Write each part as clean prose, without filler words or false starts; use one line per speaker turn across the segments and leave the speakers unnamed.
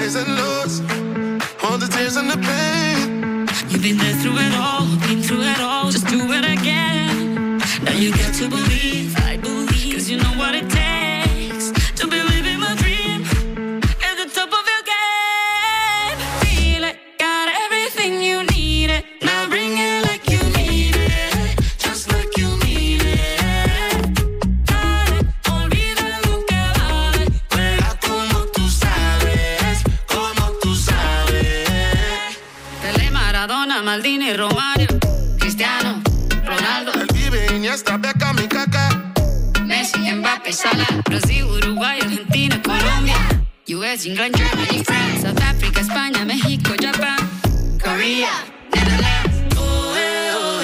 highs and lows, all the tears and the pain.
You've been there through it all, been through it all. Just do it again. Now you get to believe, I believe, 'cause you know what it takes to believe in my dream. At the top of your game, feel it, got everything you need it. Now bring it like you need it, just like you need it. Dale, olvida lo que vale, juega como tú sabes, como tú sabes. Pelé, Maradona, Maldini, Romario, Cristiano, Ronaldo,
El Pibe, Iniesta, Beckham y Kaká.
Messi, Mbappé, Salah, Brasil, Uruguay, Argentina, Colombia, US, England, Germany, France, South Africa, España, México, Japan, Korea, Netherlands. Oh, oh,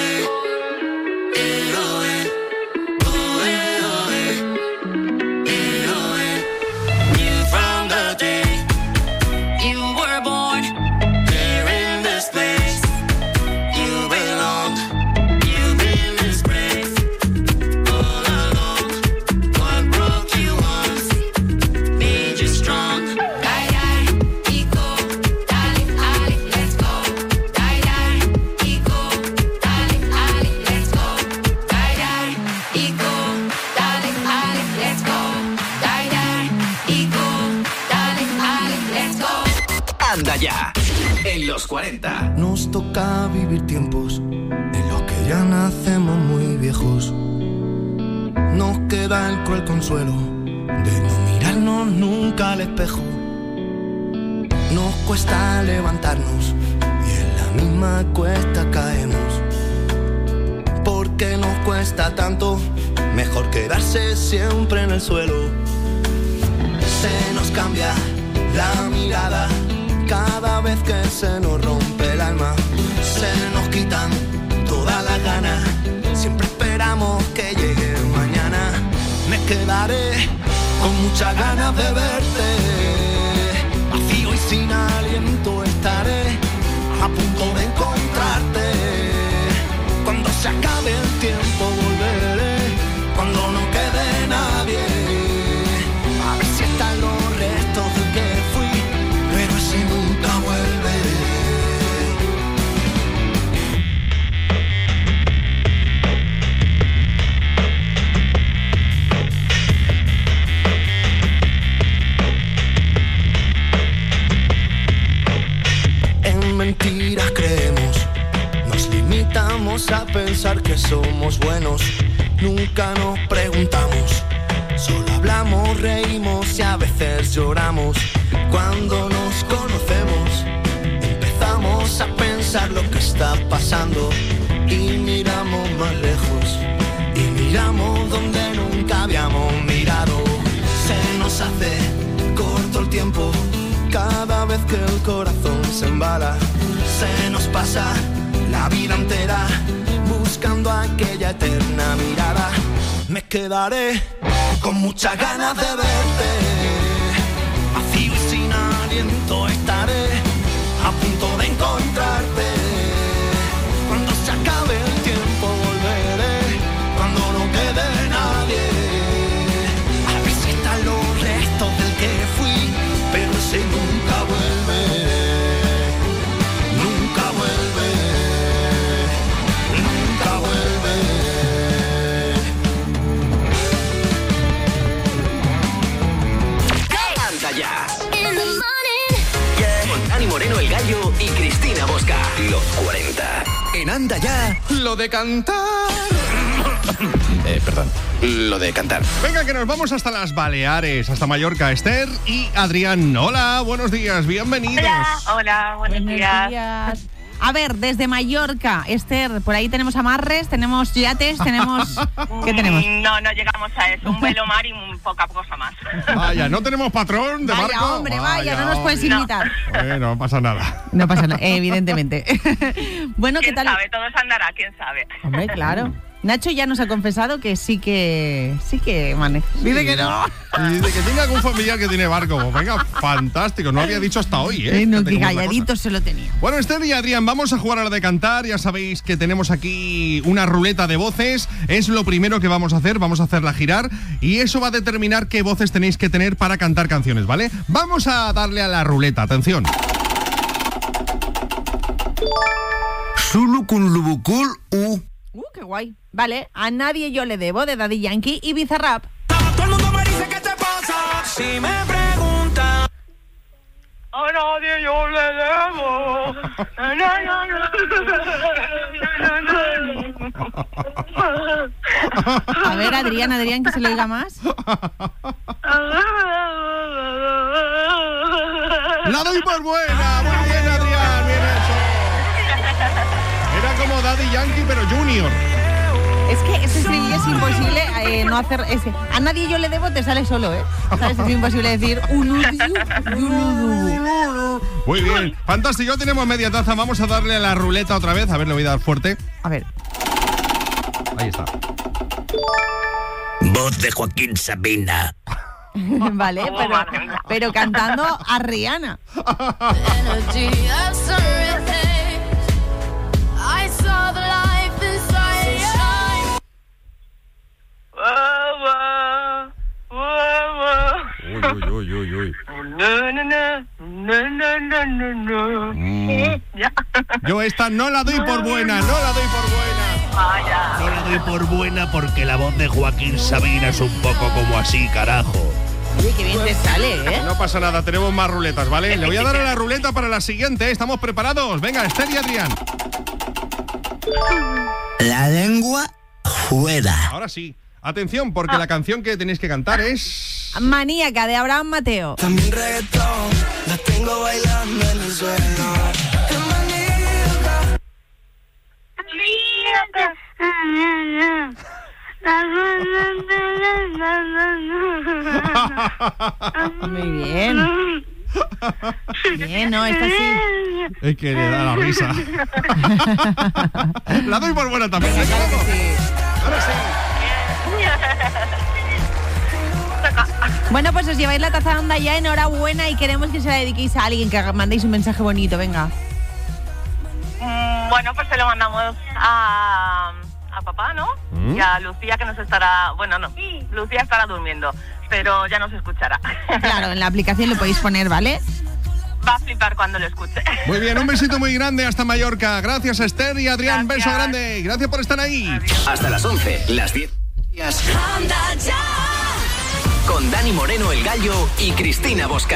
knew from the day you were born, here in this place, you belong. You've been disgraced all along. What broke you once made you strong. Die, die, ego, dale, ali, let's go. Die, die, ego, dale, ali, let's go. Die, die, ego, dale, ali, let's go. Die, die, ego, dale, ali, let's go.
Anda ya, en los 40.
Nos toca vivir tiempos en los que ya nacemos muy viejos. Nos queda el cruel consuelo de no mirarnos nunca al espejo. Nos cuesta levantarnos y en la misma cuesta caemos. Porque nos cuesta tanto, mejor quedarse siempre en el suelo. Se nos cambia la mirada cada vez que se nos rompe el alma. Se nos quitan todas las ganas, siempre esperamos que llegue mañana. Me quedaré con muchas ganas de verte, vacío y sin aliento estaré, a punto de encontrarte. Cuando se acabe el tiempo volveré, cuando no quede nadie, a ver si están los restos de que fui, pero ese nunca vuelve. En mentiras creemos, nos limitamos a pensar que somos buenos. Nunca nos preguntamos, solo hablamos, reímos y a veces lloramos. Cuando nos conocemos, empezamos a pensar lo que está pasando y miramos más lejos y miramos donde nunca habíamos mirado. Se nos hace corto el tiempo cada vez que el corazón se embala. Se nos pasa la vida entera buscando aquella eterna mirada. Me quedaré con muchas ganas de verte, vacío y sin aliento estaré, a punto de encontrarte. Cuando se acabe el tiempo volveré, cuando no quede nadie, a ver si están los restos del que fui, pero ese nunca vuelve, nunca vuelve, nunca vuelve.
Anda ya. Con Dani Moreno el Gallo y Cristina Bosca. Los 40. En Anda ya, lo de cantar. Perdón, lo de cantar.
Venga, que nos vamos hasta las Baleares, hasta Mallorca. Esther y Adrián. Hola, buenos días, bienvenidos.
Hola, buenos días.
A ver, desde Mallorca, Esther, por ahí tenemos amarres, tenemos yates, tenemos... ¿Qué tenemos?
No llegamos a eso, un velo mar y poca cosa más.
Vaya, ¿no tenemos patrón de barco?
Hombre, vaya, no nos puedes invitar.
Bueno, no pasa nada.
No pasa nada, evidentemente. Bueno, ¿qué tal?
¿Quién sabe? Todo se andará, ¿quién sabe?
Hombre, claro. Nacho ya nos ha confesado que sí que maneja. Dice que no.
Y dice que tiene algún familiar que tiene barco. Pues venga, fantástico. No había dicho hasta hoy, ¿eh?
No, que calladito se lo tenía.
Bueno, Esther y Adrián, vamos a jugar a la de cantar. Ya sabéis que tenemos aquí una ruleta de voces. Es lo primero que vamos a hacer. Vamos a hacerla girar. Y eso va a determinar qué voces tenéis que tener para cantar canciones, ¿vale? Vamos a darle a la ruleta. Atención.
Sulu kun lubukul u.
Qué guay. Vale, A nadie yo le debo, de Daddy Yankee y Bizarrap.
Todo el mundo me dice, ¿qué te pasa? Si me preguntan.
A nadie yo le debo.
A ver, Adrián, que se le oiga más.
¡La doy por buena! Muy bien, Adrián, bien hecho. Era como Daddy Yankee, pero Junior.
Es que ese estribillo es imposible no hacer ese. A nadie yo le debo, te sale solo, ¿eh? ¿Sabes? Es imposible decir
Muy bien, fantástico, tenemos media taza. Vamos a darle a la ruleta otra vez. A ver, le voy a dar fuerte.
A ver.
Ahí está.
Voz de Joaquín Sabina.
Vale, pero cantando a Rihanna.
Uy. Yo esta no la doy por buena,
Vaya.
No la doy por buena porque la voz de Joaquín Sabina es un poco como así, carajo.
Oye, qué bien te sale, ¿eh?
No pasa nada, tenemos más ruletas, ¿vale? Le voy a dar a la ruleta para la siguiente. ¿Estamos preparados? Venga, Esther y Adrián.
La lengua fuera.
Ahora sí. Atención, porque la canción que tenéis que cantar es...
Maníaca, de Abraham Mateo.
También reggaetón, la tengo bailando en el suelo.
Muy bien. Bien, no, esta sí.
Es que le da la risa. La doy por buena también.
Venga, claro que sí.
Ahora sí.
Bueno, pues os lleváis la taza de Onda ya, enhorabuena, y queremos que se la dediquéis a alguien, que mandéis un mensaje bonito, venga.
Bueno, pues se lo mandamos a papá, ¿no? Y a Lucía, que nos estará... Bueno, no, Lucía estará durmiendo, pero ya nos escuchará.
Claro, en la aplicación lo podéis poner, ¿vale?
Va a flipar cuando lo escuche.
Muy bien, un besito muy grande hasta Mallorca. Gracias, Esther y Adrián.
Gracias.
Beso grande. Gracias por estar ahí.
Adiós.
Hasta las 11, las 10. Con Dani Moreno, el Gallo, y Cristina Bosca.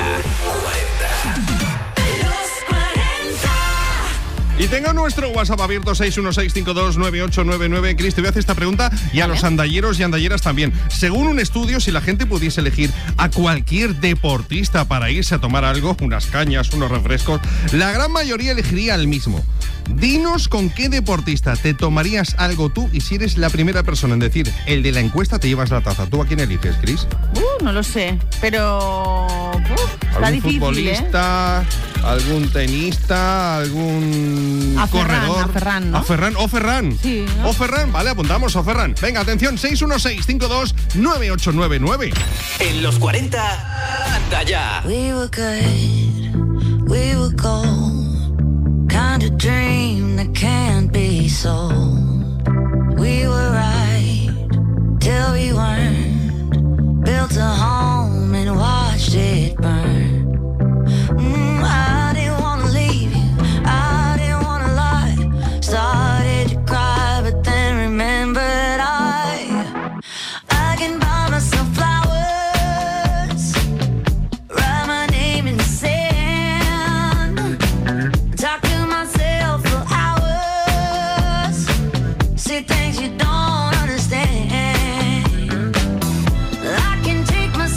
Y tengo nuestro WhatsApp abierto 616529899. Cris, te voy a hacer esta pregunta y a los andalleros y andalleras también. Según un estudio, si la gente pudiese elegir a cualquier deportista para irse a tomar algo, unas cañas, unos refrescos, la gran mayoría elegiría el mismo. Dinos con qué deportista te tomarías algo tú, y si eres la primera persona en decir el de la encuesta, te llevas la taza. ¿Tú a quién eliges, Cris?
No lo sé, pero... está
¿Algún
difícil,
futbolista, algún tenista, algún
A Ferran,
corredor?
a Ferran, ¿no?
¿A Ferran? ¿O Ferran?
Sí, ¿no?
¿O Ferran? Vale, apuntamos, o Ferran. Venga, atención, 616-529899.
En los 40, anda ya.
We were good, we were gold. Kind of dream that can't be sold. We were right till we weren't. Built a home and watched it burn. I didn't wanna leave you, I didn't wanna lie. Started to cry, but then remembered I can buy myself flowers, write my name in the sand, talk to myself for hours, say things you don't understand. I can take myself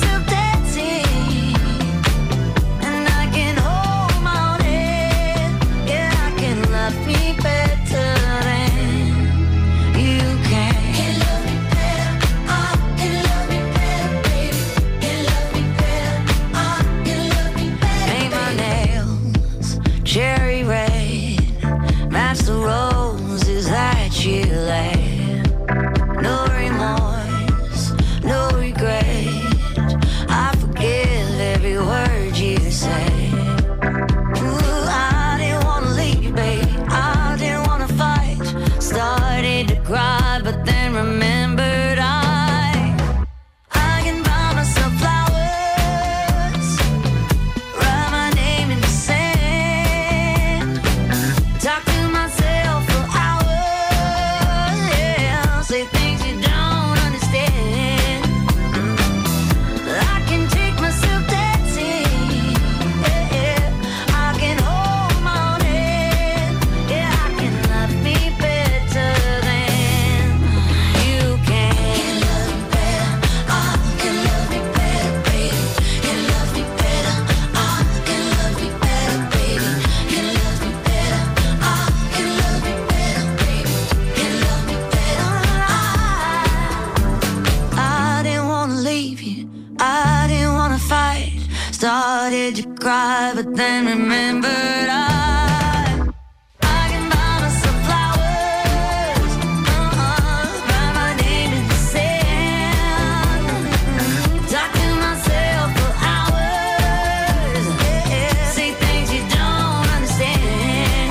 Started to cry, but then remembered I can buy myself flowers, write my name in the sand, talk to myself for hours, say things you don't understand.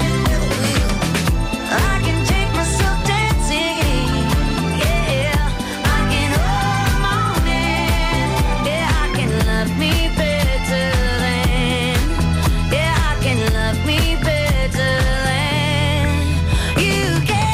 I can take myself dancing, yeah, I can hold my own hand, yeah, I can love me better than, yeah, I can love me better than you can.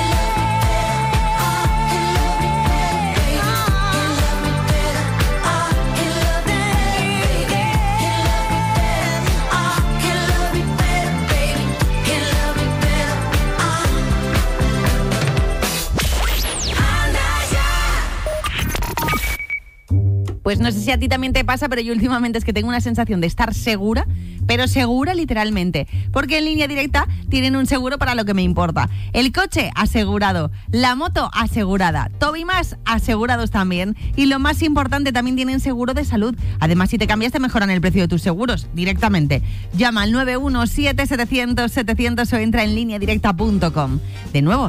Pues no sé si a ti también te pasa, pero yo últimamente es que tengo una sensación de estar segura, pero segura literalmente, porque en Línea Directa tienen un seguro para lo que me importa. El coche asegurado, la moto asegurada, todo y más asegurados también, y lo más importante, también tienen seguro de salud. Además, si te cambias te mejoran el precio de tus seguros directamente. Llama al 917-700-700 o entra en lineadirecta.com. De nuevo,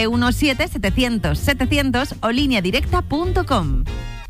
917-700-700 o lineadirecta.com.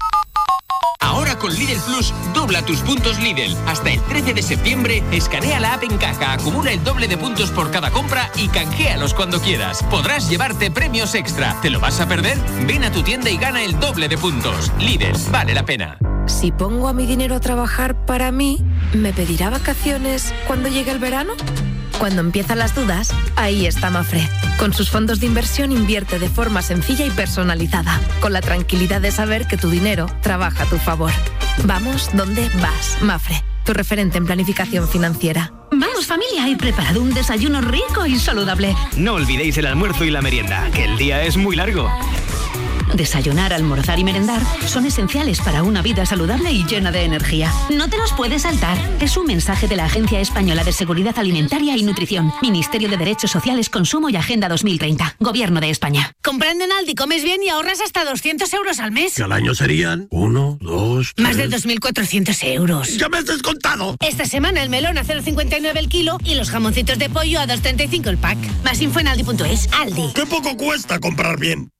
Ahora con Lidl Plus, dobla tus puntos Lidl. Hasta el 13 de septiembre, escanea la app en caja, acumula el doble de puntos por cada compra y canjealos cuando quieras. Podrás llevarte premios extra. ¿Te lo vas a perder? Ven a tu tienda y gana el doble de puntos. Lidl, vale la pena.
Si pongo a mi dinero a trabajar para mí, ¿me pedirá vacaciones cuando llegue el verano? Cuando empiezan las dudas, ahí está Mafre. Con sus fondos de inversión invierte de forma sencilla y personalizada, con la tranquilidad de saber que tu dinero trabaja a tu favor. Vamos donde vas, Mafre, tu referente en planificación financiera.
Vamos familia, he preparado un desayuno rico y saludable.
No olvidéis el almuerzo y la merienda, que el día es muy largo.
Desayunar, almorzar y merendar son esenciales para una vida saludable y llena de energía. No te los puedes saltar. Es un mensaje de la Agencia Española de Seguridad Alimentaria y Nutrición, Ministerio de Derechos Sociales, Consumo y Agenda 2030, Gobierno de España.
Comprando en Aldi comes bien y ahorras hasta 200 euros al mes.
Que al año serían 1, 2, 3...
Más de 2.400 euros.
¡Ya me has descontado!
Esta semana el melón a 0,59 el kilo y los jamoncitos de pollo a 2,35 el pack. Más info en aldi.es. Aldi.
¡Qué poco cuesta comprar bien!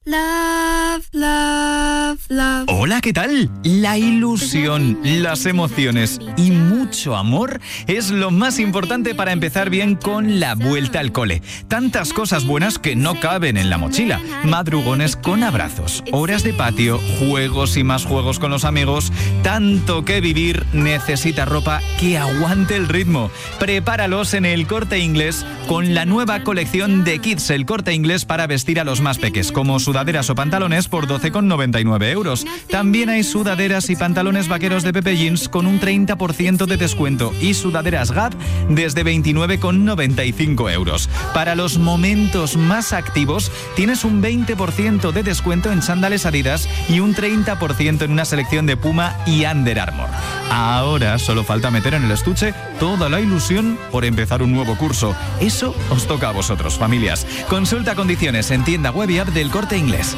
Love, love, love.
Hola, ¿qué tal? La ilusión, las emociones y mucho amor es lo más importante para empezar bien con la vuelta al cole. Tantas cosas buenas que no caben en la mochila. Madrugones con abrazos, horas de patio, juegos y más juegos con los amigos. Tanto que vivir, necesita ropa que aguante el ritmo. Prepáralos en El Corte Inglés con la nueva colección de Kids El Corte Inglés para vestir a los más peques, como sudaderas o pantalones por 12,99 euros. También hay sudaderas y pantalones vaqueros de Pepe Jeans con un 30% de descuento y sudaderas Gap desde 29,95 euros. Para los momentos más activos tienes un 20% de descuento en chándales Adidas y un 30% en una selección de Puma y Under Armour. Ahora solo falta meter en el estuche toda la ilusión por empezar un nuevo curso. Eso os toca a vosotros, familias. Consulta condiciones en tienda web y app del Corte Inglés.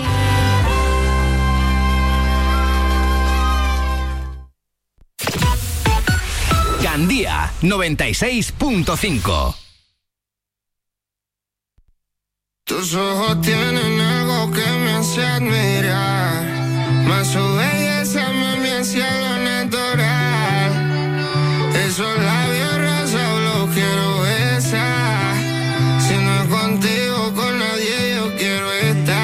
Gandía 96.5.
Tus ojos tienen algo que me hace admirar, más su belleza me hace lo natural. Esos labios rosas los quiero besar, si no es contigo con nadie yo quiero estar.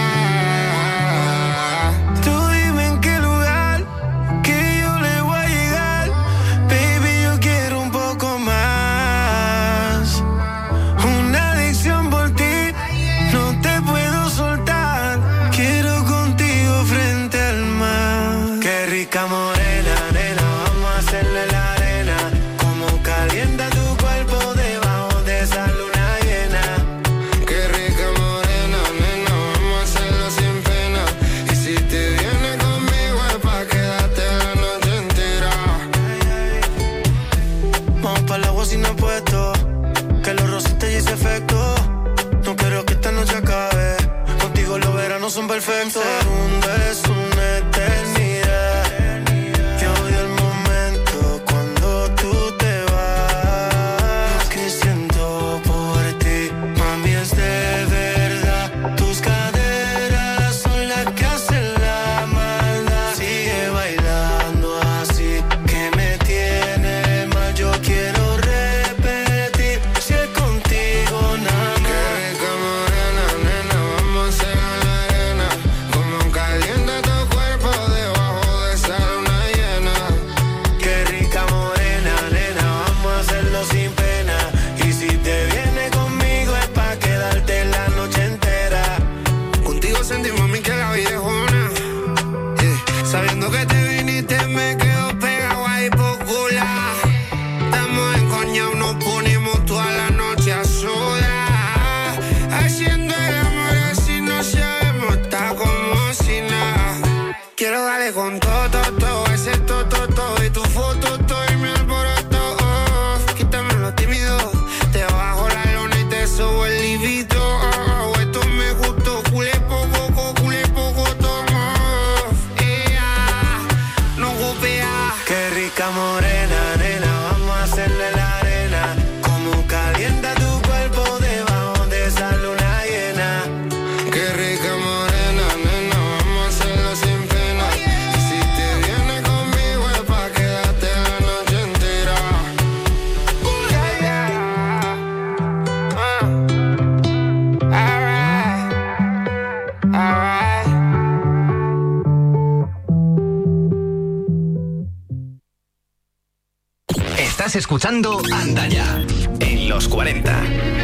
Tú dime en qué lugar que yo le voy a llegar, baby yo quiero un poco más, una adicción por ti. No te puedo soltar, quiero contigo frente al mar. Qué rica morena, nena, vamos a hacerle la arena. Como calienta tu cuerpo debajo de esa luna llena. Qué rica morena, nena, vamos a hacerlo sin pena. Y si te vienes conmigo es pa' quedarte la noche entera. Vamos pa'l agua sin apuesto, que los rositas y ese efecto. No quiero que esta noche acabe, contigo los veranos son perfectos. Un segundo es una eternidad, yo odio el momento cuando
Estás escuchando Anda Ya en los 40.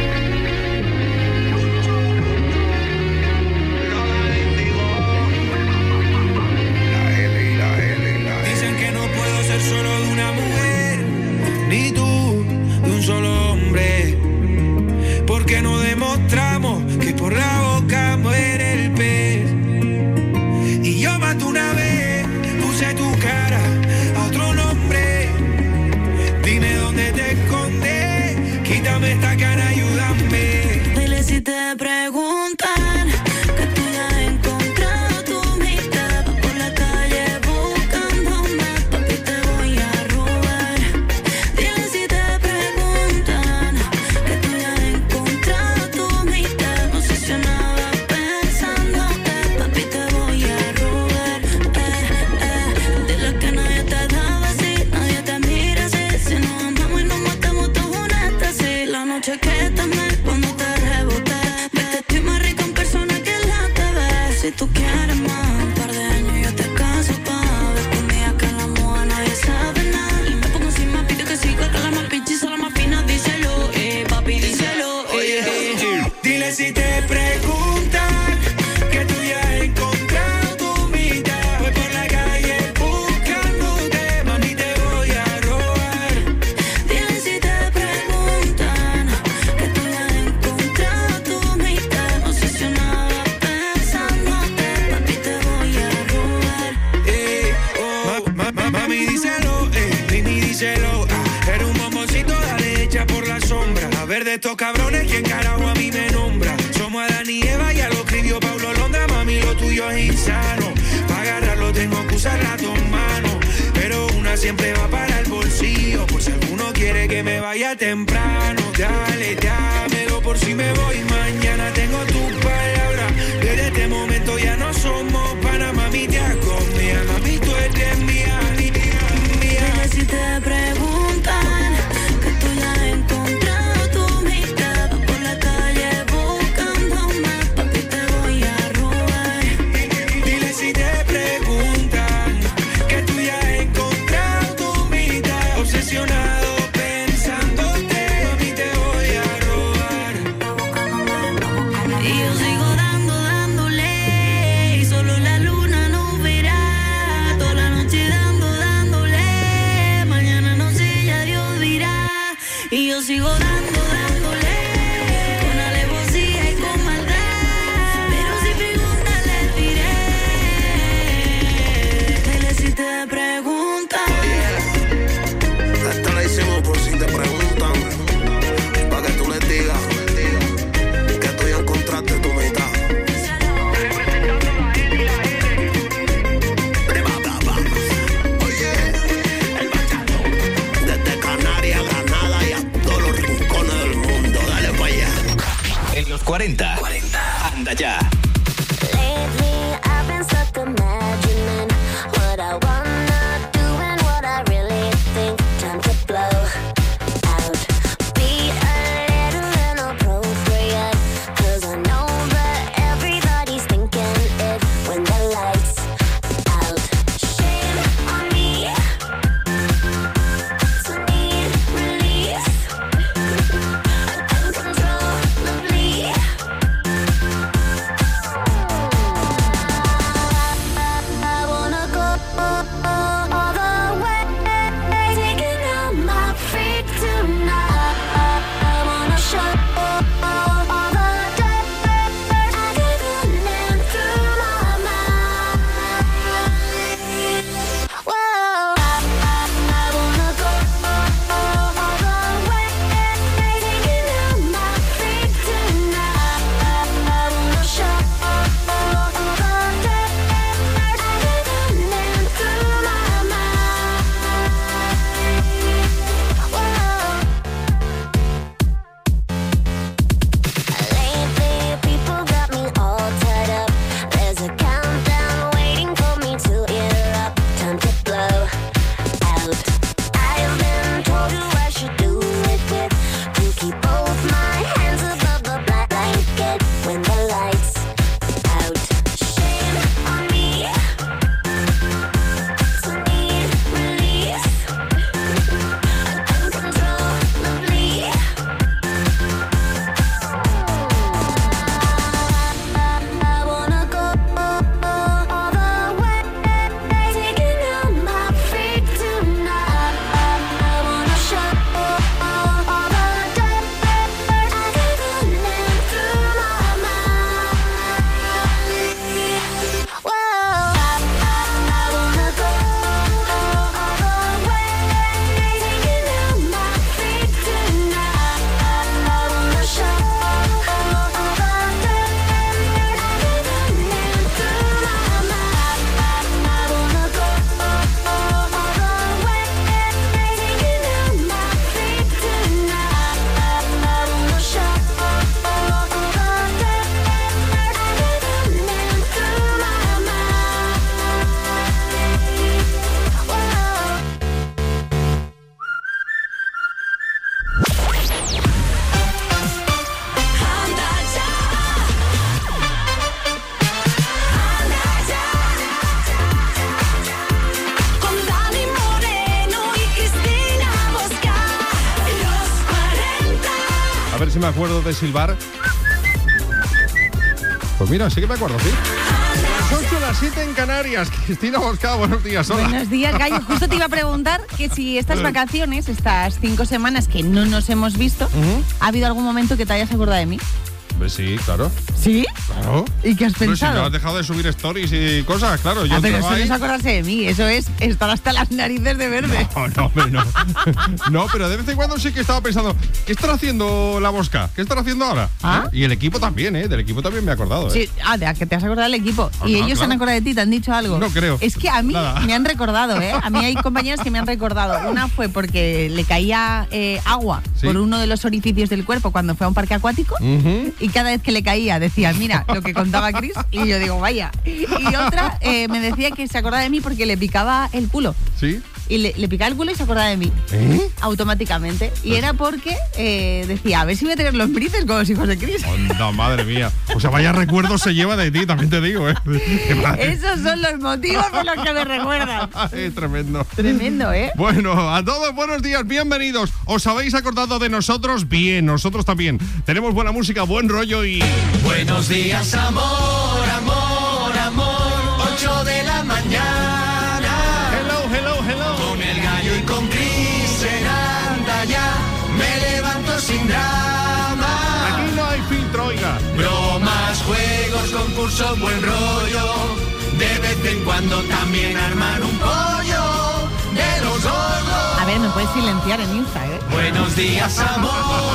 Dicen que no puedo ser solo de una mujer, ni tú de un solo hombre, porque no demostramos que por la boca muere el pez. Y yo maté una vez, puse tu cara a otro nombre. Dime dónde te escondes, quítame esta cara, ayúdame.
Dile si te preguntan que tú ya has encontrado tu mitad. Por la calle buscándome, papi, te voy a robar. Dile si te preguntan que tú ya has encontrado tu mitad. Obsesionada pensándote, papi, te voy a robar. Dile que nadie te daba así, nadie te mira así. Si nos amamos y nos matamos todos juntas así. La noche que te amé cuando te reboté, ves que estoy más rica en persona que en la TV. Si tú quieres más, un par de años yo te caso pa' ver conmigo que en la moda nadie sabe nada. Y me pongo encima, pide que siga, que la más pinchiza, la más fina, díselo, papi, díselo,
Dile si te preguntan que tú ya has encontrado tu mitad. Voy por la calle buscándote, mami, te voy a robar.
Dile si te preguntan que tú ya has encontrado tu mitad. Obsesionada pensándote, papi, te voy a robar.
Mami, díselo, Mimi, díselo. Eres un bomboncito, dale hecha por la sombra. A ver de estos cabrones, ¿quién carajo a mí me nombra? Somos Adán y Eva, ya lo escribió Paulo Londra. Mami, lo tuyo es insano. Para agarrarlo tengo que usar las dos manos, pero una siempre va para el bolsillo, por si alguno quiere que me vaya temprano. Dale, dámelo por si me voy mañana. Tengo tus palabras, desde este momento ya no somos pana. Mami, te acomía, mami, tú eres mía, mía.
Dile si te preguntan que tú ya has encontrado tu mitad. Por la calle buscándome, papi, te voy a robar.
Dile si te preguntan que tú ya has encontrado tu mitad. Obsesionado pensándote, mami, te voy a robar.
Y yo sigo dándole, y solo la luna nos verá. Toda la noche dándole, mañana no sé, ya Dios dirá. Y yo sigo dándole, con alevosía y con maldad. Pero si preguntan les diré. Dile si te preguntan.
Esta la hicimos por si te preguntan, para que tú les digas que tú ya encontraste tu mitad. Oye, el bachado, desde Canarias, Granada y a todos los rincones del mundo, dale para allá.
En los 40. Anda Ya.
Lately I've been stuck imagining what I wanna do and what I really think. Time to blow out. Be a little inappropriate, 'cause I know that everybody's thinking it when the lights out. Shame on me, so need release. Uncontrollably.
A ver si me acuerdo de silbar. Pues mira, sí que me acuerdo, sí. Las 8, las 7 en Canarias. Cristina Bosca, buenos días. Hola.
Buenos días, Gallo. Justo te iba a preguntar que si estas vacaciones, estas 5 semanas que no nos hemos visto, ¿ha habido algún momento que te hayas acordado de mí?
Pues sí, claro.
¿Sí?
Claro.
¿Y qué has
Pero si
pensado?
no has dejado de subir stories y cosas, claro. Yo
pero
estaba
eso no es
ahí.
acordarse de mí, eso es estar hasta las narices de verde.
No, hombre, no. No, pero de vez en cuando sí que estaba pensando, ¿qué estará haciendo la Bosca? ¿Qué estará haciendo ahora?
¿Ah?
Y el equipo también, ¿eh? Del equipo también me he acordado, ¿eh?
Sí, de que te has acordado del equipo.
Ah,
Y
claro,
ellos se han acordado de ti, te han dicho algo.
No creo.
Es que a mí
Nada.
me han recordado, ¿eh? A mí hay compañeros que me han recordado. Una fue porque le caía agua
Sí.
por uno de los orificios del cuerpo cuando fue a un parque acuático. Y cada vez que le caía decía, mira, lo que contaba Chris. Y yo digo, vaya. Y otra me decía que se acordaba de mí porque le picaba el culo.
¿Sí?
Y le picaba el culo y se acordaba de mí. Automáticamente. Y era porque decía, a ver si voy a tener los brices con los hijos de Chris.
Onda, madre mía. O sea, vaya recuerdos se lleva de ti, también te digo, ¿eh?
Esos son los motivos por los que me recuerdan.
Es tremendo.
Tremendo, ¿eh?
Bueno, a todos buenos días, bienvenidos. ¿Os habéis acordado de nosotros? Bien, nosotros también. Tenemos buena música, buen rollo y...
Buenos días, amor, amor, amor. 8 de la mañana.
Hello, hello, hello.
Con el Gallo y con Cris en Andaya. Me levanto sin drama.
Aquí no hay filtro, oiga.
Bromas, juegos, concursos, buen rollo. De vez en cuando también arman un pollo de los gordos.
A ver, me puedes silenciar en Insta, ¿eh?
Buenos días, amor,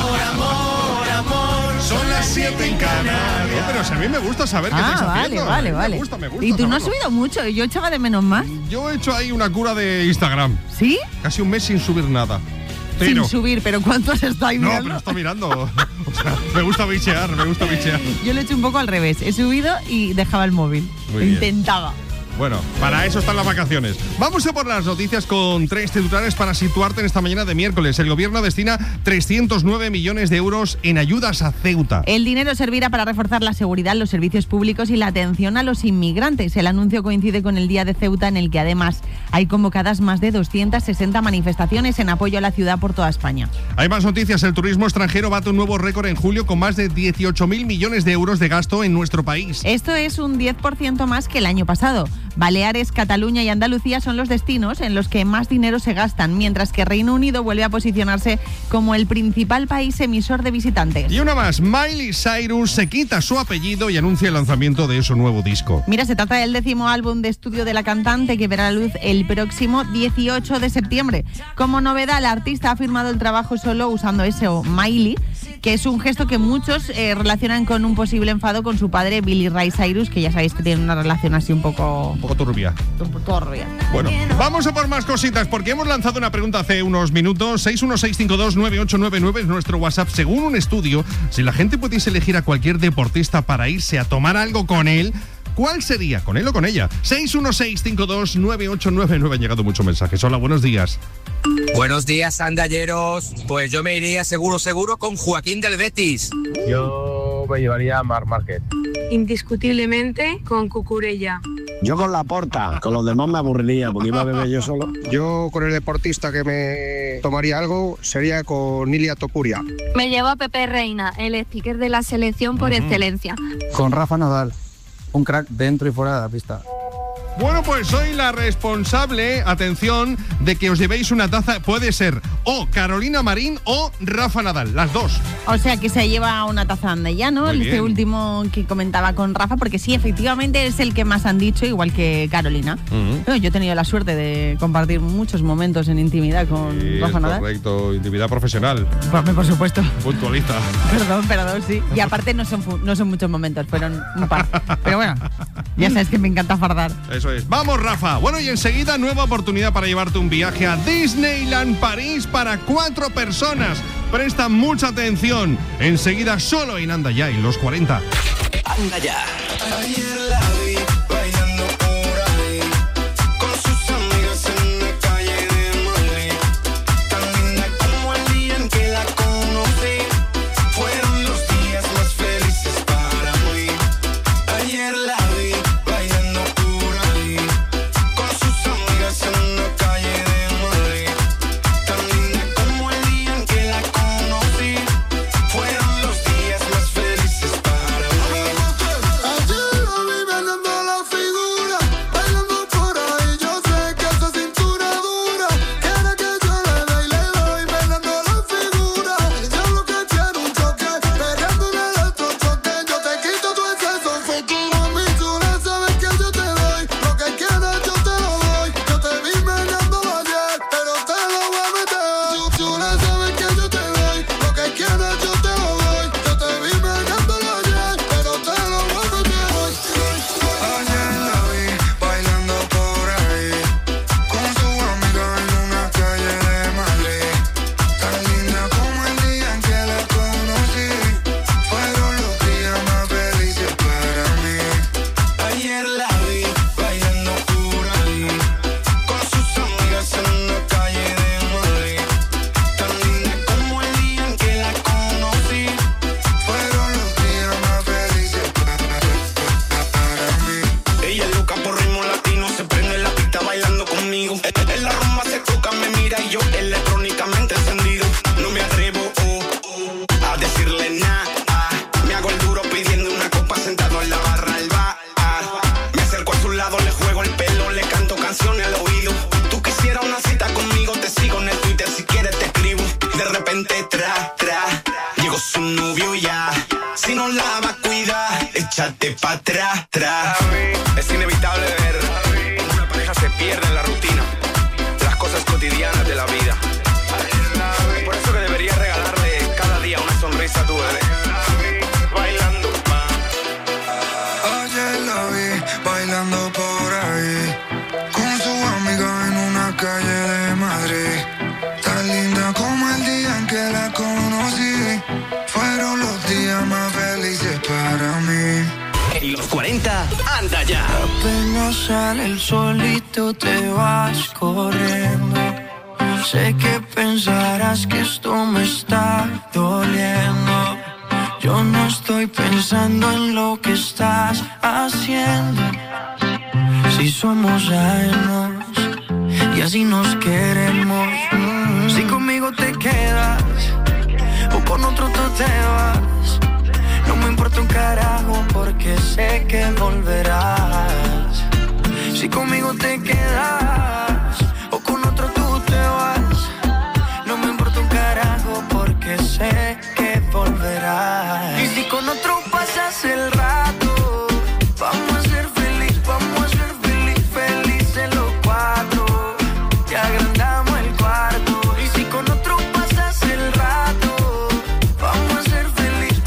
amor, amor. Son las 7 en Canarias.
No, pero si a mí me gusta saber qué estáis haciendo.
Vale.
Me gusta.
Y tú no has
saberlo.
subido mucho, yo echaba de menos más.
Yo he hecho ahí una cura de Instagram.
¿Sí?
Casi un mes sin subir nada. Pero...
Sin subir, pero ¿cuántos estáis
No,
mirando?
pero está mirando. O sea, me gusta bichear.
Yo lo he hecho un poco al revés. He subido y dejaba el móvil.
Muy bien.
Intentaba.
Bueno, para eso están las vacaciones. Vamos a por las noticias con 3 titulares para situarte en esta mañana de miércoles. El gobierno destina 309 millones de euros en ayudas a Ceuta.
El dinero servirá para reforzar la seguridad, los servicios públicos y la atención a los inmigrantes. El anuncio coincide con el Día de Ceuta, en el que además hay convocadas más de 260 manifestaciones en apoyo a la ciudad por toda España.
Hay más noticias. El turismo extranjero bate un nuevo récord en julio con más de 18.000 millones de euros de gasto en nuestro país.
Esto es un 10% más que el año pasado. Baleares, Cataluña y Andalucía son los destinos en los que más dinero se gastan, mientras que Reino Unido vuelve a posicionarse como el principal país emisor de visitantes.
Y una más, Miley Cyrus se quita su apellido y anuncia el lanzamiento de su nuevo disco.
Mira, se trata del 10º álbum de estudio de la cantante, que verá la luz el próximo 18 de septiembre. Como novedad, la artista ha firmado el trabajo solo usando eso, Miley, que es un gesto que muchos relacionan con un posible enfado con su padre, Billy Ray Cyrus, que ya sabéis que tiene una relación así un poco
turbia. Bueno, vamos a por más cositas, porque hemos lanzado una pregunta hace unos minutos. 616529899 es nuestro WhatsApp. Según un estudio, si la gente pudiese elegir a cualquier deportista para irse a tomar algo con él, ¿cuál sería? ¿Con él o con ella? 616529899. Han llegado muchos mensajes. Hola, buenos días.
Buenos días, andalleros. Pues yo me iría seguro con Joaquín del Betis.
Yo me llevaría a Marc Márquez.
Indiscutiblemente con Cucurella.
Yo con Laporta, con los demás me aburriría porque iba a beber yo solo.
Yo con el deportista que me tomaría algo sería con Ilia Topuria.
Me llevo a Pepe Reina, el sticker de la selección por excelencia.
Con Rafa Nadal, un crack dentro y fuera de la pista.
Bueno, pues soy la responsable, atención, de que os llevéis una taza. Puede ser o Carolina Marín o Rafa Nadal, las dos.
O sea, que se lleva una taza Andaya, ¿no?
Muy
Este
bien.
último que comentaba con Rafa, porque sí, efectivamente es el que más han dicho, igual que Carolina. Bueno, yo he tenido la suerte de compartir muchos momentos en intimidad con
Sí,
Rafa
es
Nadal.
correcto, intimidad profesional.
Por supuesto.
Puntualista.
Perdón, sí. Y aparte no son muchos momentos, fueron un par. Pero bueno, ya sabes que me encanta fardar.
Eso es. Vamos, Rafa. Bueno, y enseguida nueva oportunidad para llevarte un viaje a Disneyland París para 4 personas. Presta mucha atención. Enseguida solo en Andaya y los 40.
Anda ya.
Ayer la vi bailando por ahí, con sus amigas en la calle de Madrid. Tan linda como el día en que la conocí. Fueron los días más felices para mí. Ayer la vi bailando por ahí, con sus amigas en la calle de Madrid. Tan linda como el día en que la conocí. Fueron De repente, llegó su novio ya. Si no la va a cuidar, échate pa' atrás,
Es inevitable ver cómo una pareja se pierde en la rutina, las cosas cotidianas de la vida. Por eso que deberías regalarle cada día una sonrisa a tu bebé. Bailando,
Ayer la vi bailando por ahí con su amiga en una calle de Madrid. Tan linda como el día en que la conocí. Fueron los días más felices para mí.
En los 40, anda ya.
Apenas sale el solito te vas corriendo. Sé que pensarás que esto me está doliendo. Yo no estoy pensando en lo que estás haciendo. Si somos ajenos y así nos queremos. Si conmigo te quedas o con otro tú te vas, no me importa un carajo porque sé que volverás. Si conmigo te quedas o con otro tú te vas, no me importa un carajo porque sé que volverás. Y si con otro pasas el rato, vamos a ser felices los cuatro. Te agrandamos el cuarto. Y si con otro pasas el rato, vamos a ser felices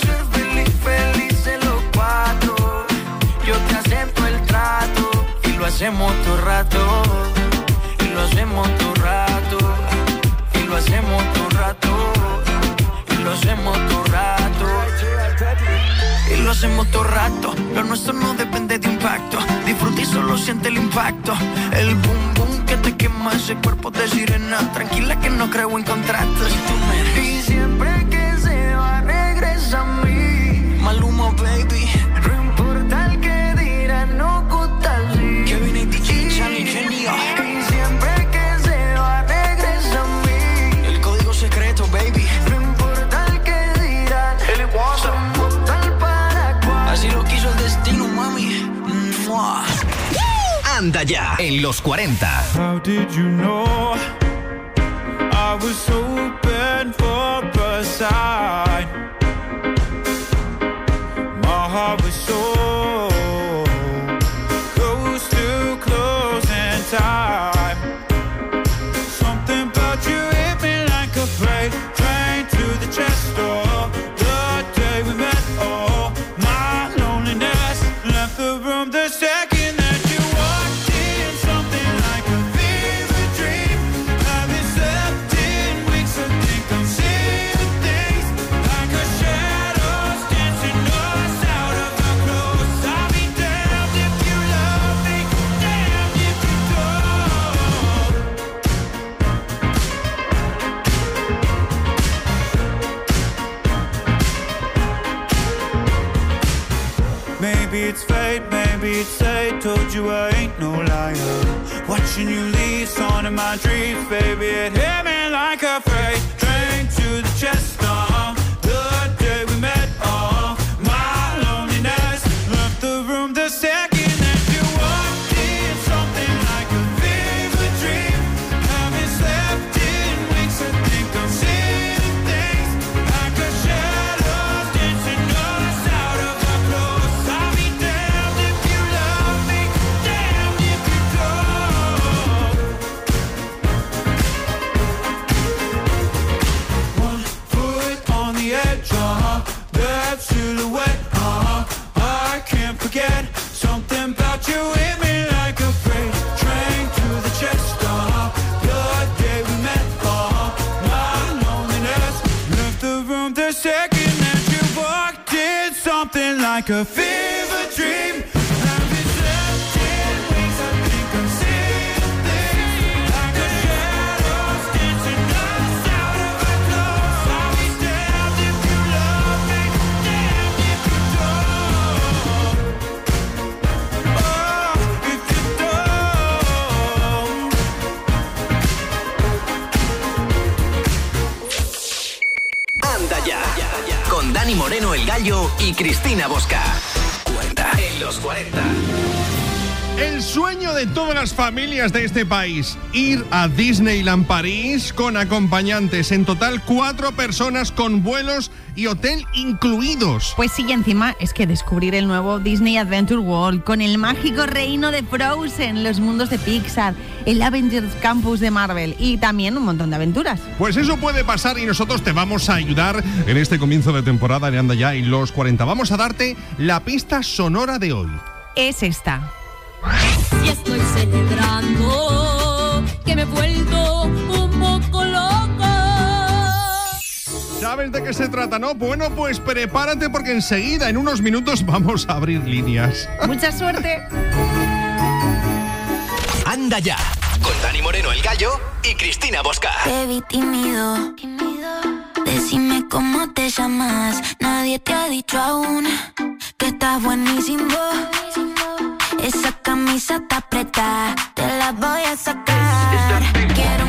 los cuatro. Yo te acepto el trato y lo hacemos todo rato. Y lo hacemos todo rato. Y lo hacemos todo rato. Y lo hacemos todo rato. Y lo hacemos todo rato. Lo nuestro no depende de impacto. Disfruta y solo siente el impacto. El boom boom que te quema ese cuerpo de sirena. Tranquila que no creo en contratos. Y siempre que se va regresa a mí. Maluma baby. No importa el que dirán, no gusta así. Kevin y DJ Charlie genio. Y siempre que se va regresa a mí. El código secreto baby. No importa el que dirán, el somos tal para cual. Así lo quiso el destino, mami. ¡Mua!
Anda ya. En los 40.
How did you know I was open for a sign? My heart was so close to closing time. Something about you hit me like a freight train to the chest door. The day we met, oh, my loneliness left the room the second that you walked in. Something like a fever dream. Haven't slept in weeks, I think I'm seeing things like a shadows dancing us out of our clothes. I'll be damned if you love me, damned if you don't. Maybe it's fate, maybe it's fate. Told you I ain't no liar. Watching you leave, on in my dreams, baby. It hit me like a freight train to the chest. The day we met, my loneliness left the room the second that you walked in. Something like a fever dream. Haven't slept in weeks, I think I'm seeing things like a shadow dancing us out of our clothes. I'll be damned if you love me, damned if you don't. One foot on the edge, that silhouette, I can't forget. Something about you hit me like a freight train to the chest, the day we met, my loneliness left the room the second that you walked in. Something like a fever dream. Haven't slept in weeks, I think I'm seeing things like a shadows dancing us out of our clothes. I'll be damned if you love me, damned if you don't. Oh, if you don't.
Anda ya. Con Dani Moreno el Gallo y Cristina Bosca. 40. En los 40.
El sueño de todas las familias de este país, ir a Disneyland París con acompañantes. En total 4 personas con vuelos y hotel incluidos.
Pues sí, y encima es que descubrir el nuevo Disney Adventure World con el mágico reino de Frozen, los mundos de Pixar, el Avengers Campus de Marvel y también un montón de aventuras.
Pues eso puede pasar y nosotros te vamos a ayudar en este comienzo de temporada de Anda Ya y los 40. Vamos a darte la pista sonora de hoy.
Es esta.
Y estoy celebrando que me he vuelto un poco loca.
¿Sabes de qué se trata, no? Bueno, pues prepárate porque enseguida, en unos minutos, vamos a abrir líneas.
Mucha suerte.
Anda Ya, con Dani Moreno, el Gallo, y Cristina Bosca.
Te vi tímido. Decime cómo te llamas. Nadie te ha dicho aún que estás buenísimo. Esa camisa está apretada, te la voy a sacar. Quiero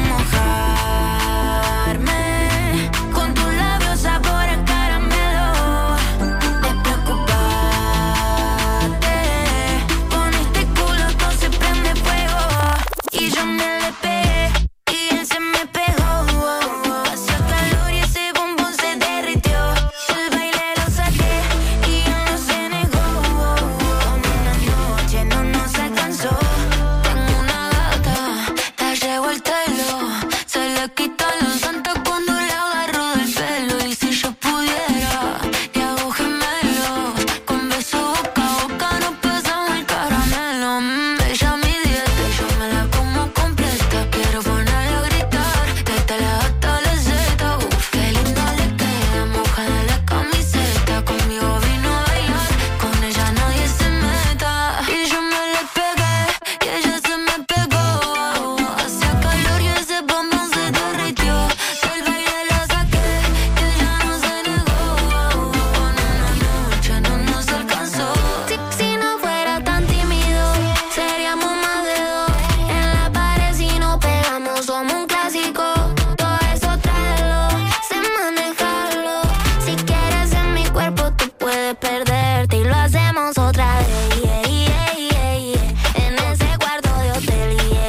mojarme con tus labios sabor a caramelo. Despreocupate, con este culo todo se prende fuego. Y yo me le pegué y él se me pegó. Hacía calor y ese bombón se derritió. El baile lo saqué y él no se negó. No nos alcanzó. Tengo una gata, está revuelta y lo se le quita los santos cuando le agarro del pelo. Y si yo pudiera, te hago gemelo. Con beso boca a boca nos pasamos el caramelo. Ella mi dieta, yo me la como completa. Quiero ponerla a gritar, desde la A hasta la Z. Qué linda le queda, mojada la camiseta. Conmigo vino a bailar, con ella nadie se meta. Y yo me le pegué y ella se me pegó. Hacía calor y ese bombón se derritió. Del baile la saqué y ella no se negó. Con una noche no nos alcanzó. Si no fuera tan tímido, seríamos más de 2. En la pared si nos pegamos somos un clásico. Todo eso tráelo, sé manejarlo. Si quieres en mi cuerpo tú puedes perderte y lo hacemos otra vez. En ese cuarto de hotel.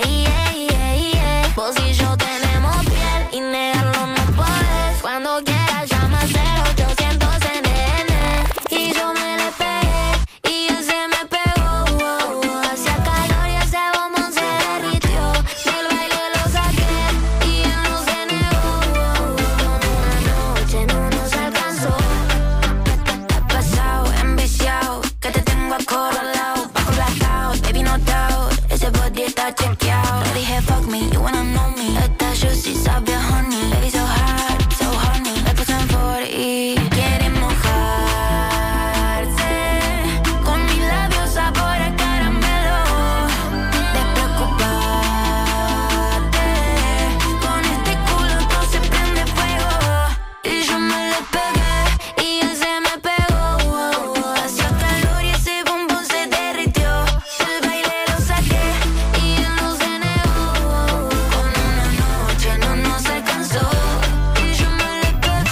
Vos y yo tenemos piel y negarlo no puedes. Cuando quieras llama 0800 NN. Y yo me le pegué y él se me pegó. Hacía calor y ese bombón se derritió. Del baile lo saqué y él no se negó. Una noche no nos alcanzó. Está pasado, enviciado, que te tengo acorralado. Bajo blackout, baby no doubt. Ese body está chequeado. Le dije fuck me, you wanna know me. Está juicy, sabe a honey. Baby so hard, so honey. Le puse en 40. Quiere mojarse con mis labios sabor a caramelo. Despreocupate, con este culo todo se prende fuego. Y yo me le pegué y él se me pegó. Hacía calor y ese bombón se derritió. El baile lo saqué y él no se negó. Con una noche no nos alcanzó. Y yo me le pegué.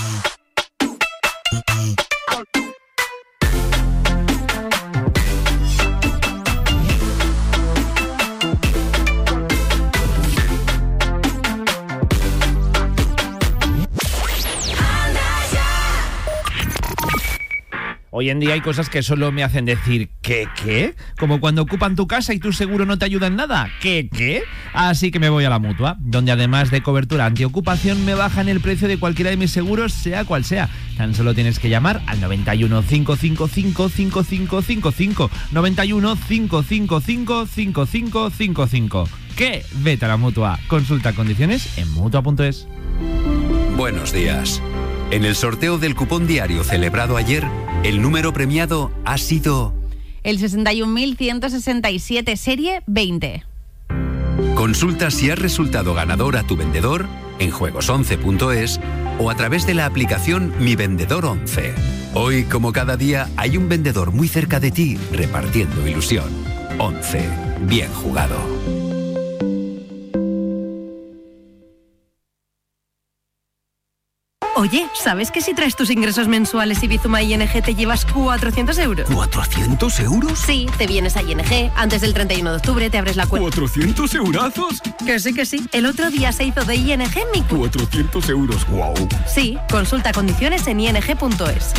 Hoy en día hay cosas que solo me hacen decir ¿qué? Como cuando ocupan tu casa y tu seguro no te ayuda en nada. ¿Qué? Así que me voy a la Mutua, donde además de cobertura antiocupación me bajan el precio de cualquiera de mis seguros, sea cual sea. Tan solo tienes que llamar al 91 555 5555. 91 555 5555. ¿Qué? Vete a la Mutua. Consulta condiciones en Mutua.es.
Buenos días. En el sorteo del cupón diario celebrado ayer, el número premiado ha sido
El 61.167, serie 20.
Consulta si has resultado ganador a tu vendedor en juegos11.es o a través de la aplicación Mi Vendedor 11. Hoy, como cada día, hay un vendedor muy cerca de ti repartiendo ilusión. 11. Bien jugado.
Oye, ¿sabes que si traes tus ingresos mensuales y Bizuma ING te llevas 400 euros?
¿400 euros?
Sí, te vienes a ING, antes del 31 de octubre te abres la cuenta.
¿400 eurazos?
Que sí. El otro día se hizo de ING mi cuenta.
400 euros, wow.
Sí, consulta condiciones en ing.es.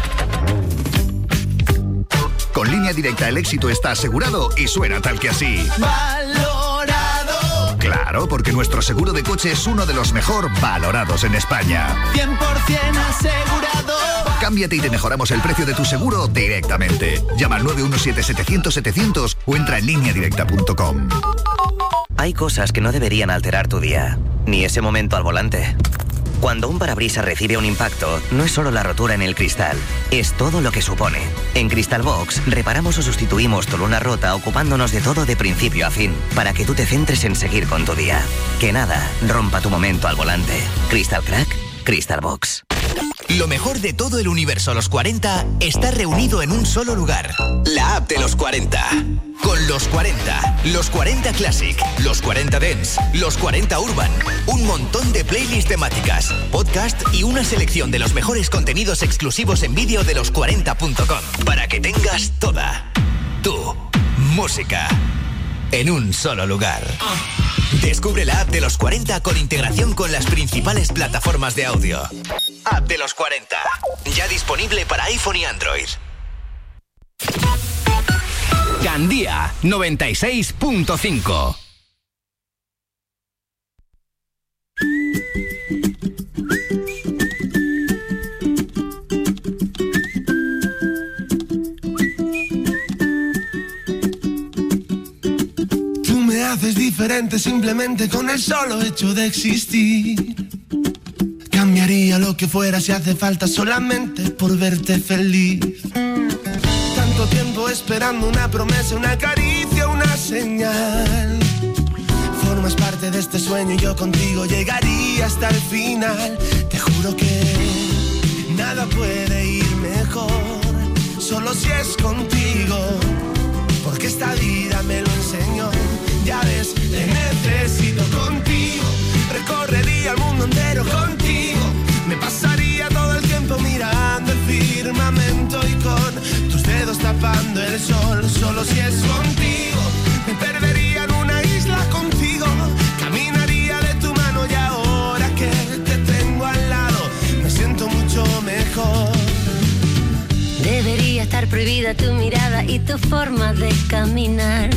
Con Línea Directa el éxito está asegurado y suena tal que así.
Valorado.
Claro, porque nuestro seguro de coche es uno de los mejor valorados en España.
100% asegurado.
Cámbiate y te mejoramos el precio de tu seguro directamente. Llama al 917-700-700 o entra en lineadirecta.com.
Hay cosas que no deberían alterar tu día, ni ese momento al volante. Cuando un parabrisas recibe un impacto, no es solo la rotura en el cristal, es todo lo que supone. En Crystal Box reparamos o sustituimos tu luna rota ocupándonos de todo de principio a fin, para que tú te centres en seguir con tu día. Que nada rompa tu momento al volante. Crystal Crack, Crystal Box.
Lo mejor de todo el universo Los 40 está reunido en un solo lugar. La app de Los 40. Con Los 40, Los 40 Classic, Los 40 Dance, Los 40 Urban, un montón de playlists temáticas, podcast y una selección de los mejores contenidos exclusivos en vídeo de los40.com. Para que tengas toda tu música en un solo lugar. Descubre la app de Los 40 con integración con las principales plataformas de audio. App de Los 40. Ya disponible para iPhone y Android. Candía 96.5.
Tú me haces diferente simplemente con el solo hecho de existir. Cambiaría lo que fuera si hace falta solamente por verte feliz. Tanto tiempo esperando una promesa, una caricia, una señal. Formas parte de este sueño y yo contigo llegaría hasta el final. Te juro que nada puede ir mejor, solo si es contigo, porque esta vida me lo enseñó. Ya ves, te necesito contigo. Recorrería el mundo entero contigo. Me pasaría todo el tiempo mirando el firmamento y con tus dedos tapando el sol. Solo si es contigo. Me perdería en una isla contigo. Caminaría de tu mano y ahora que te tengo al lado me siento mucho mejor.
Debería estar prohibida tu mirada y tu forma de caminar.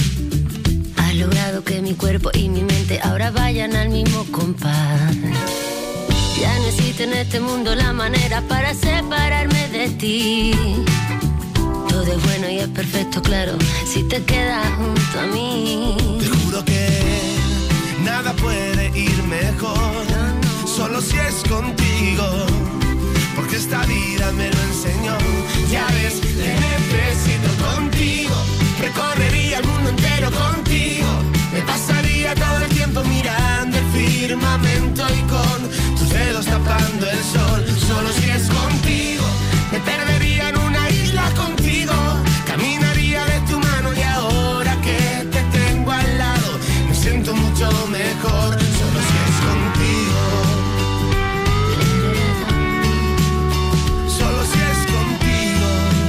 Has logrado que mi cuerpo y mi mente ahora vayan al mismo compás. Ya no existe en este mundo la manera para separarme de ti. Todo es bueno y es perfecto, claro, si te quedas junto a mí.
Te juro que nada puede ir mejor, solo si es contigo, porque esta vida me lo enseñó. Ya ves, te necesito contigo. Recorrería el mundo entero contigo. Me pasaría todo el tiempo mirando el firmamento y con tus dedos tapando el sol. Solo si es contigo. Me perdería en una isla contigo. Caminaría de tu mano y ahora que te tengo al lado me siento mucho mejor. Solo si es contigo. Solo si es contigo.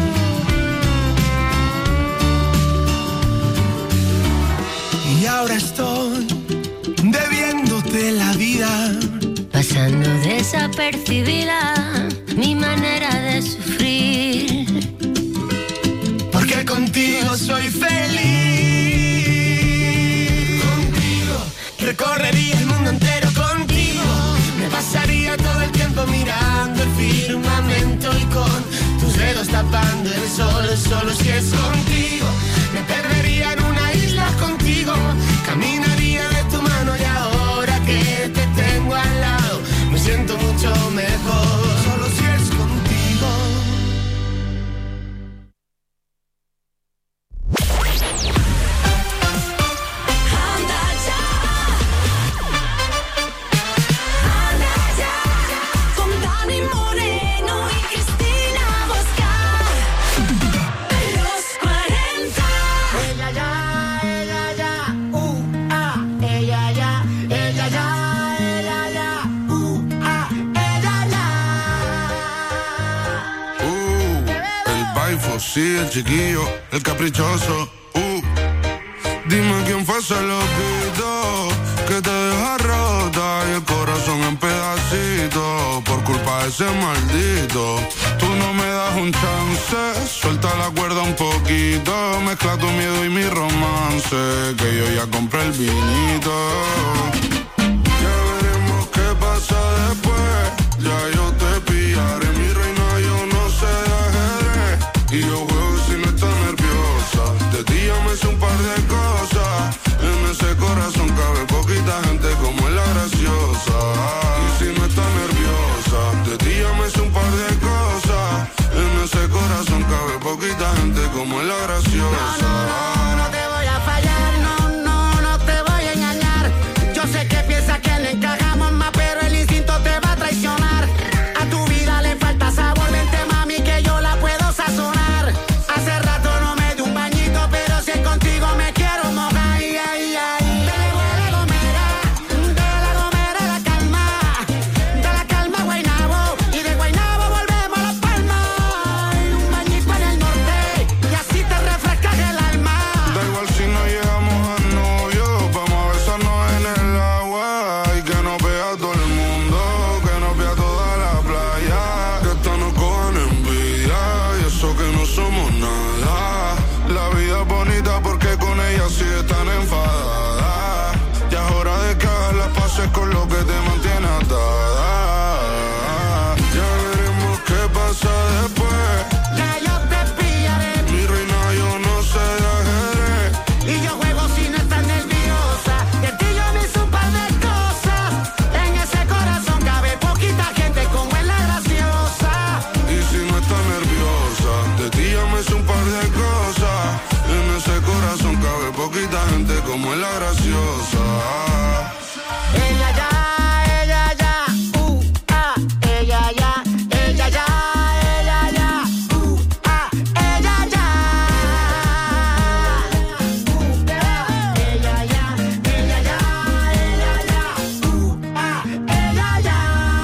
Y ahora estoy debiéndote la vida,
pasando desapercibida mi manera de sufrir.
Porque contigo soy feliz. Contigo recorrería el mundo entero contigo. Me pasaría todo el tiempo mirando el firmamento y con tus dedos tapando el sol. Solo si es contigo. Me perdería en una isla contigo. Caminaría de tu mano y ahora que te tengo al lado me siento mucho mejor. Solo si es contigo.
Con Dani Moreno y Cristina Bosca. Los 40.
sí, el chiquillo, el caprichoso. Dime quién fue ese loquito que te deja rota y el corazón en pedacitos por culpa de ese maldito. Tú no me das un chance, suelta la cuerda un poquito, mezcla tu miedo y mi romance, que yo ya compré el vinito. Ya veremos qué pasa después, ya yo te pillaré, mi reina, yo no sé de ajedrez, y yo juego si no estás nerviosa, de ti ya me sé un par de cosas, en ese corazón cabe poquita gente como es la graciosa, y si no estás nerviosa, de ti ya me sé un par de cosas, en ese corazón cabe poquita gente como es la graciosa.
No te voy a fallar, no te voy a engañar. Yo sé que piensas que le encajamos más, pero el instinto te va a traicionar. A tu vida le falta sabor, vente mami que yo la puedo sazonar. Hace rato no me di un bañito, pero si es contigo me quiero mojar. Ay, ay, ay. De la Gomera a la Calma, de la Calma a Guaynabo, y de Guaynabo volvemos a Las Palmas. Un bañito en el norte, y así te refrescas el alma.
Da igual si no llegamos a novio, vamos a besarnos en el agua y que nos vea todo el mundo, que nos vea toda la playa, que hasta nos cojan envidia y eso que no somos nada. La vida es bonita porque con ella sí están enfadadas. Ya es hora de que hagas las paces con lo que te mantiene atada. Ya veremos qué pasa después.
Ya yo te pillaré,
Mi reina, yo no sé de ajedrez.
y yo juego si no estás nerviosa. De ti yo me hice un par de cosas. En ese corazón cabe poquita gente como es la graciosa.
Y si no estás nerviosa, de ti ya me sé un par de cosas. En ese corazón cabe poquita gente como es la graciosa.
Ella ya, ella ya, ella ya, ella ya, ella ya, ella ya. Ella ya, ella ya, ella ya,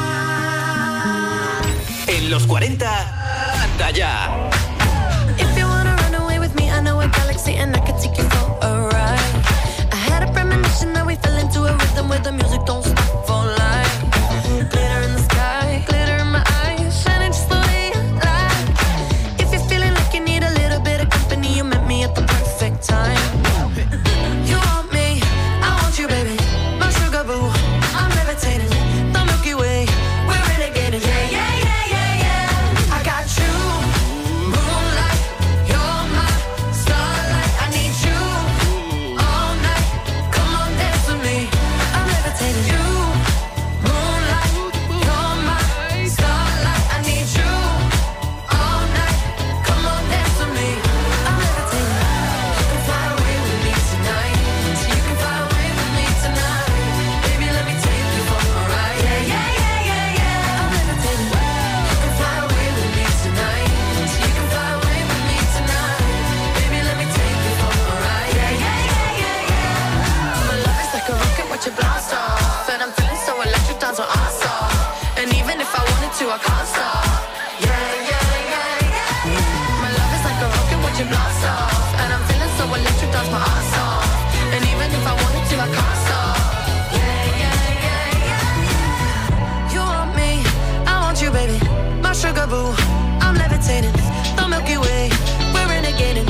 En los 40, anda ya.
If you wanna run away with me, I know a galaxy and I could take you for a ride. I had a premonition that we fell into a rhythm where the music don't stop for life. Glitter in the sky, glitter in my eyes, shining just the way you like. If you're feeling like you need a little bit of company, you met me at the perfect time. You want me, I want you, baby. My sugar boo, I'm levitating. The Milky Way, we're renegading. Yeah, yeah, yeah, yeah, yeah. I got you, moonlight. You're my starlight. I need you all night. Come on, dance with me. I'm levitating. You, moonlight. You're my starlight. I need you all night. Come on, dance with me. I'm levitating. You can fly away with me tonight. So you can fly away with me tonight. Baby, let me take you for a ride. Yeah, yeah, yeah, yeah, yeah. I'm levitating. You can fly away with me tonight. So you can fly away with me tonight. Baby, let me take you for a ride. Yeah, yeah, yeah, yeah, yeah. My love is like a rocket, watch it blast off. And I'm feeling so electric, dance on our song. And even if I wanted to, I can't stop. Yeah, yeah, yeah, yeah. My love is like a rocket, watch it blast off. And I'm feeling so electric, dance my ass off. And even if I wanted to, I can't stop. Yeah, yeah, yeah, yeah. You want me, I want you, baby. My sugar boo, I'm levitating. The Milky Way, we're renegading.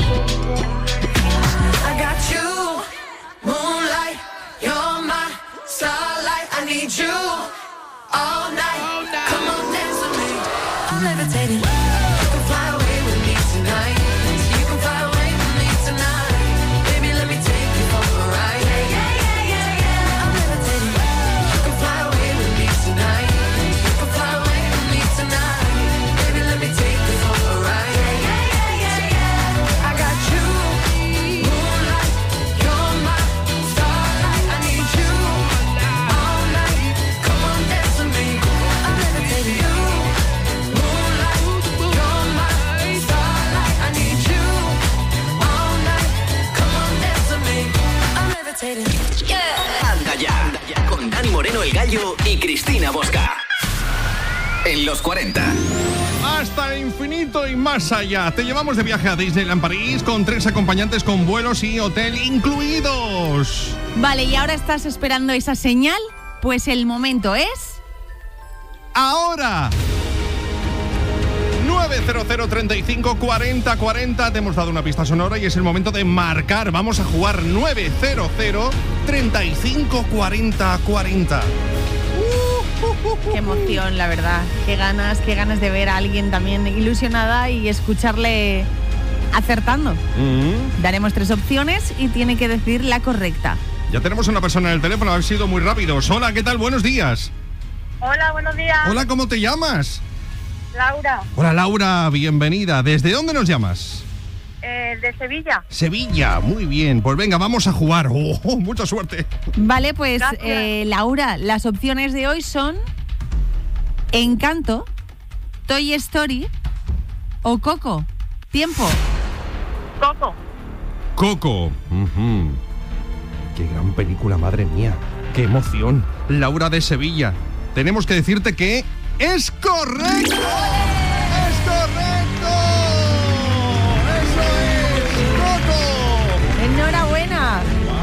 I got you, moonlight. You're my starlight. I need you all night. Come on, dance with me. I'm levitating. You can fly away with me tonight. So you can fly away with me tonight. Baby, let me take you for a ride. Yeah, yeah, yeah, yeah, yeah. I'm levitating. You can fly away with me tonight. You can fly away with me tonight. Baby, let me take you for a ride. Yeah, yeah, yeah, yeah, yeah. I got you, moonlight. You're my starlight. I need you all night. Come on, dance with me. I'm levitating. You, moonlight. You're my starlight. I need you all night. Come on, dance with me. I'm levitating. Yeah.
Anda ya. Con Dani Moreno el Gallo y Cristina Bosca. En los 40.
hasta el infinito y más allá. Te llevamos de viaje a Disneyland París con 3 acompañantes con vuelos y hotel incluidos.
Vale, ¿y ahora estás esperando esa señal? Pues el momento es...
¡ahora! 900 35 40 40. Te hemos dado una pista sonora y es el momento de marcar. Vamos a jugar 900 35 40 40.
Qué emoción, la verdad. Qué ganas de ver a alguien también ilusionada y escucharle acertando. Daremos 3 opciones y tiene que decir la correcta.
Ya tenemos una persona en el teléfono, ha sido muy rápido. Hola, ¿qué tal? Buenos días.
Hola, buenos días.
Hola, ¿cómo te llamas?
Laura.
Hola, Laura, bienvenida. ¿Desde dónde nos llamas?
De Sevilla.
Sevilla, muy bien. Pues venga, vamos a jugar. Mucha suerte.
Vale, pues Laura, las opciones de hoy son Encanto, Toy Story o Coco. Tiempo.
Coco.
Coco. Qué gran película, madre mía. Qué emoción. Laura de Sevilla. Tenemos que decirte que es correcto. ¡Es correcto! ¡Eso es! ¡Coco!
¡Enhorabuena!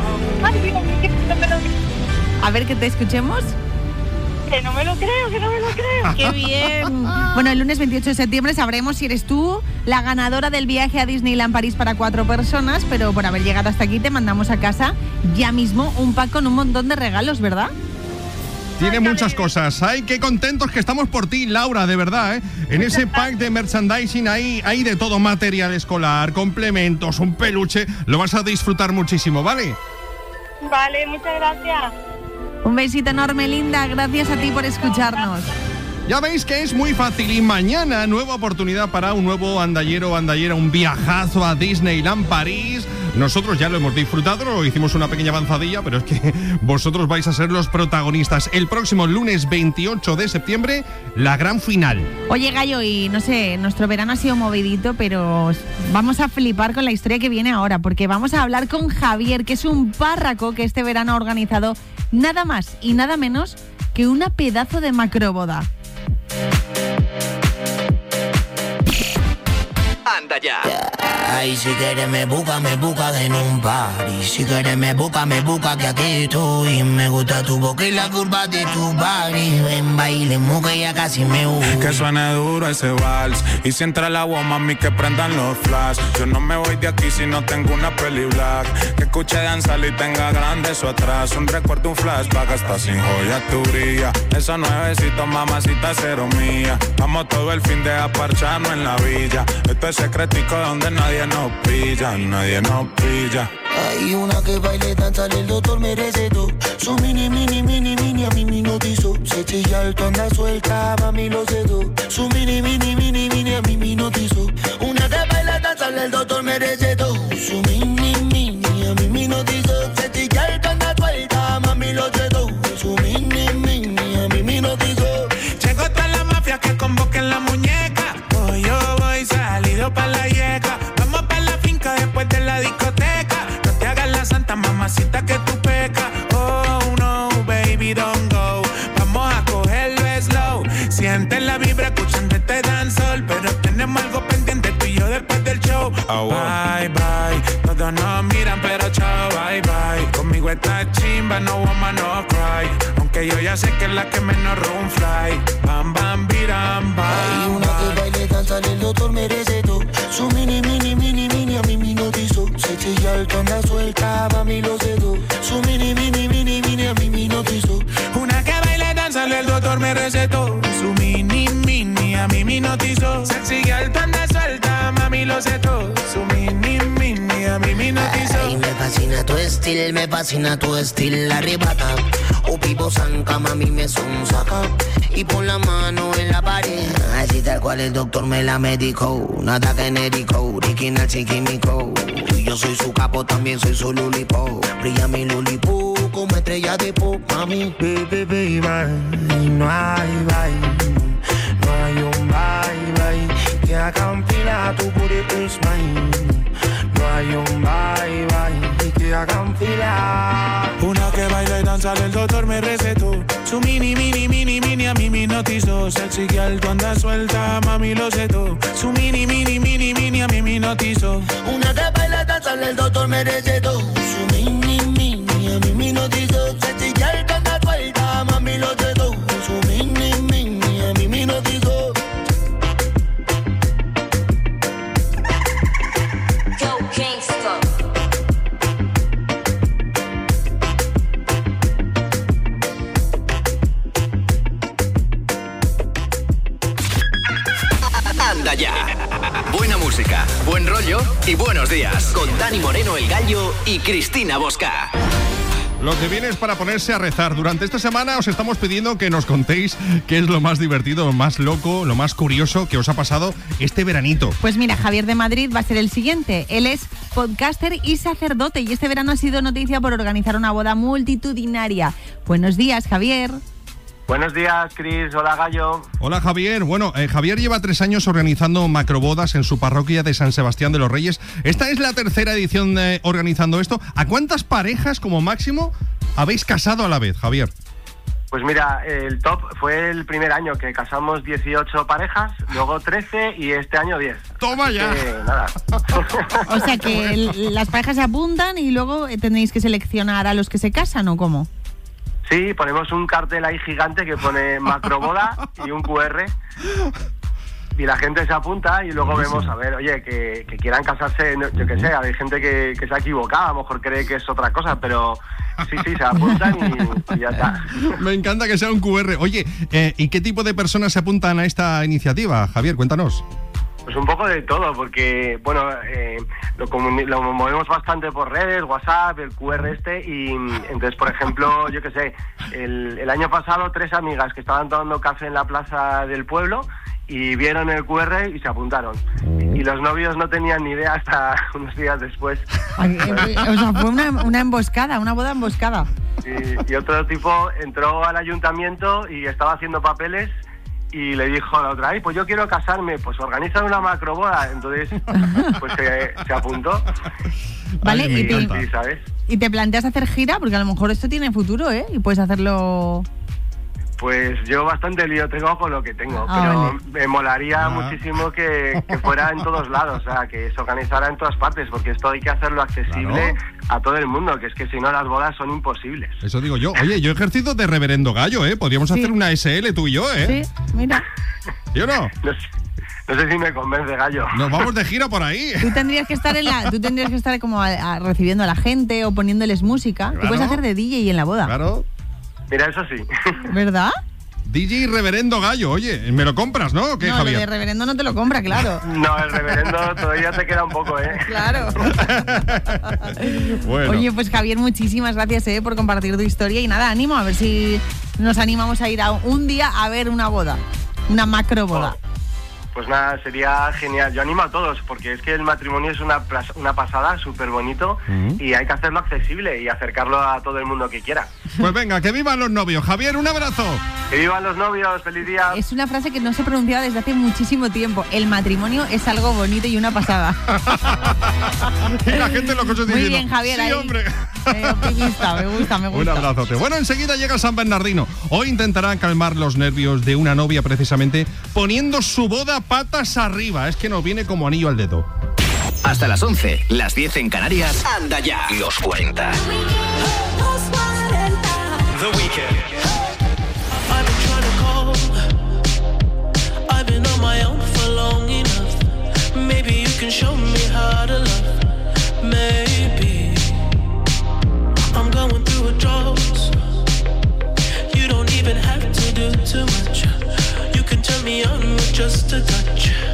A ver, que te escuchemos.
Que no me lo creo.
¡Qué bien! Bueno, el lunes 28 de septiembre sabremos si eres tú la ganadora del viaje a Disneyland París para 4 personas, pero por haber llegado hasta aquí te mandamos a casa ya mismo un pack con un montón de regalos, ¿verdad?
Tiene muchas cosas. ¡Ay, qué contentos que estamos por ti, Laura, de verdad! En ese pack de merchandising hay de todo, material escolar, complementos, un peluche. Lo vas a disfrutar muchísimo, ¿vale?
Vale, muchas gracias.
Un besito enorme, linda. Gracias a ti por escucharnos.
Ya veis que es muy fácil y mañana nueva oportunidad para un nuevo andallero o andallera, un viajazo a Disneyland París. Nosotros ya lo hemos disfrutado, hicimos una pequeña avanzadilla, pero es que vosotros vais a ser los protagonistas. El próximo lunes 28 de septiembre, la gran final.
Oye, Gallo, y no sé, nuestro verano ha sido movidito, pero vamos a flipar con la historia que viene ahora, porque vamos a hablar con Javier, que es un párraco que este verano ha organizado nada más y nada menos que una pedazo de macroboda.
Anda ya.
Ay, si quieres me busca en un party. Si quieres me busca que aquí estoy. Me gusta tu boca y la curva de tu body. Ven, bailemos que ya casi me voy.
Que suene duro ese vals. Y si entra el agua, mami, que prendan los flash. Yo no me voy de aquí si no tengo una peli black. Que escuche danzar y tenga grande eso atrás. Un recuerdo, un flashback, hasta sin joya tu brilla. Esos nuevecitos, mamacita, cero mía. Vamos todo el fin de aparcharnos en la villa. Esto es secretico donde nadie nos pilla, nadie nos pilla.
Hay una que baile, danza, el doctor me recetó. Su mini, a mí me notizó. Se chilla alto, anda suelta, mami lo cedo. Su mini, a mí me notizó. Una que baila, danza, el doctor me recetó. Su mini, a mí me notizó. Se chilla alto, anda suelta, mami lo cedo. Su mini, a mí me notizó.
Llegó toda la mafia que convoquen la muñeca. Hoy yo voy salido pa' la yeca. Vamos pa' la finca después de la discoteca. No te hagas la santa, mamacita, que tú pecas. Oh no, baby, don't go. Vamos a cogerlo slow. Siente la vibra escuchando este dancehall. Pero tenemos algo pendiente tú y yo después del show. Bye, bye. Todos nos miran pero chao, bye, bye. Conmigo está chimba, no woman, no cry. Aunque yo ya sé que es la que menos room fly. Bam, bam, biram, bam.
Hay una que baile, danza, el doctor me recetó. Su mini, a mí me notizó. Se chilla alto, anda suelta, mami lo cedo. Su mini, a mí me notizó.
Una que baile, danza, el doctor me recetó. Su mini, a mí me notizó. Se sigue alto, anda suelta, mami lo cedo. Su mini, a mí me notizó.
Ay, me fascina tu estilo, arrebata. O pipo zanca, mami me sonsaca. Y pon la mano en la pared. Así tal cual el doctor me la medicó. Nada genérico, original sin químico. Yo soy su capo, también soy su lulipo. Brilla mi lulipo como estrella de pop, mami. Baby, no hay bye. No hay un bye. Que haga un fila, tu booty is mine. No hay un bye. Que hagan fila.
Una que baila y danza, el doctor me recetó. Su mini, a mí me hipnotizó. Sexy girl, tú andas suelta, mami, lo sé todo. Su mini, mini, mini, mini, a mí me hipnotizó.
Una que baila danza, el doctor merece todo. Su mini, mini, a mí me hipnotizó. Sexy girl, tú andas suelta, mami, lo sé todo. Su mini, mini, a mí me hipnotizó.
Yo, Kingston.
Anda ya. Buena música, buen rollo y buenos días. Con Dani Moreno, El Gallo y Cristina Bosca.
Lo que viene es para ponerse a rezar. Durante esta semana os estamos pidiendo que nos contéis qué es lo más divertido, lo más loco, lo más curioso que os ha pasado este veranito.
Pues mira, Javier de Madrid va a ser el siguiente. Él es podcaster y sacerdote y este verano ha sido noticia por organizar una boda multitudinaria. Buenos días, Javier.
Buenos días, Cris. Hola, Gallo.
Hola, Javier. Bueno, Javier lleva 3 años organizando macrobodas en su parroquia de San Sebastián de los Reyes. Esta es la tercera edición organizando esto. ¿A cuántas parejas como máximo habéis casado a la vez, Javier?
Pues mira, el top fue el primer año que casamos 18 parejas, luego 13 y este año 10.
¡Toma ya!
Nada.
O sea que las parejas se apuntan y luego tenéis que seleccionar a los que se casan, ¿o cómo?
Sí, ponemos un cartel ahí gigante que pone macroboda y un QR y la gente se apunta y luego vemos, a ver, oye, que quieran casarse, yo qué sé, hay gente que se ha equivocado, a lo mejor cree que es otra cosa, pero sí, se apuntan y ya está.
Me encanta que sea un QR. Oye, ¿y qué tipo de personas se apuntan a esta iniciativa, Javier? Cuéntanos.
Pues un poco de todo, porque, bueno, lo movemos bastante por redes, WhatsApp, el QR y entonces, por ejemplo, yo qué sé, el año pasado 3 amigas que estaban tomando café en la plaza del pueblo y vieron el QR y se apuntaron. Y los novios no tenían ni idea hasta unos días después.
O sea, fue una emboscada, una boda emboscada.
Y otro tipo entró al ayuntamiento y estaba haciendo papeles y le dijo a la otra, ay, pues yo quiero casarme, pues organizan una macroboda. Entonces, pues se apuntó.
Vale,
y ¿sabes?
¿Y te planteas hacer gira? Porque a lo mejor esto tiene futuro, ¿eh? Y puedes hacerlo...
Pues yo bastante lío tengo con lo que tengo, pero
vale.
me molaría muchísimo que fuera en todos lados, o sea, que se organizara en todas partes, porque esto hay que hacerlo accesible a todo el mundo, que es que si no las bodas son imposibles.
Eso digo yo. Oye, yo he ejercido de reverendo gallo, ¿eh? Podríamos hacer una SL tú y yo, ¿eh?
Sí, mira.
¿Sí o no?
No sé si me convence, Gallo.
Nos vamos de gira por ahí.
Tú tendrías que estar como recibiendo a la gente o poniéndoles música.
Claro.
Tú puedes hacer de DJ en la boda.
Claro.
Mira, eso sí.
¿Verdad?
DJ Reverendo Gallo, oye, ¿me lo compras, no? ¿O qué,
No,
Javier?
lo de reverendo no te lo compra, claro.
No, el reverendo todavía te queda un poco, ¿eh?
Claro.
Bueno.
Oye, pues Javier, muchísimas gracias por compartir tu historia y nada, ánimo, a ver si nos animamos a ir un día a ver una boda, una macro boda.
Pues nada, sería genial. Yo animo a todos, porque es que el matrimonio es una pasada, súper bonito, y hay que hacerlo accesible y acercarlo a todo el mundo que quiera.
Pues venga, que vivan los novios. Javier, un abrazo.
Que vivan los novios, feliz día.
Es una frase que no se pronunciaba desde hace muchísimo tiempo. El matrimonio es algo bonito y una pasada.
Y la gente lo escucha diciendo.
Muy bien, Javier.
Sí,
ahí.
hombre.
Optimista, me gusta.
Un abrazote. Bueno, enseguida llega San Bernardino. Hoy intentará calmar los nervios de una novia precisamente poniendo su boda patas arriba. Es que nos viene como anillo al dedo.
Hasta las 11, las 10 en Canarias. Anda ya. Los 40.
The Weeknd. I've been trying to call. I've been on my own for long enough. Maybe you can show me how to love. Maybe I'm going through a drought. You don't even have to do too much. You can turn me on with just a touch.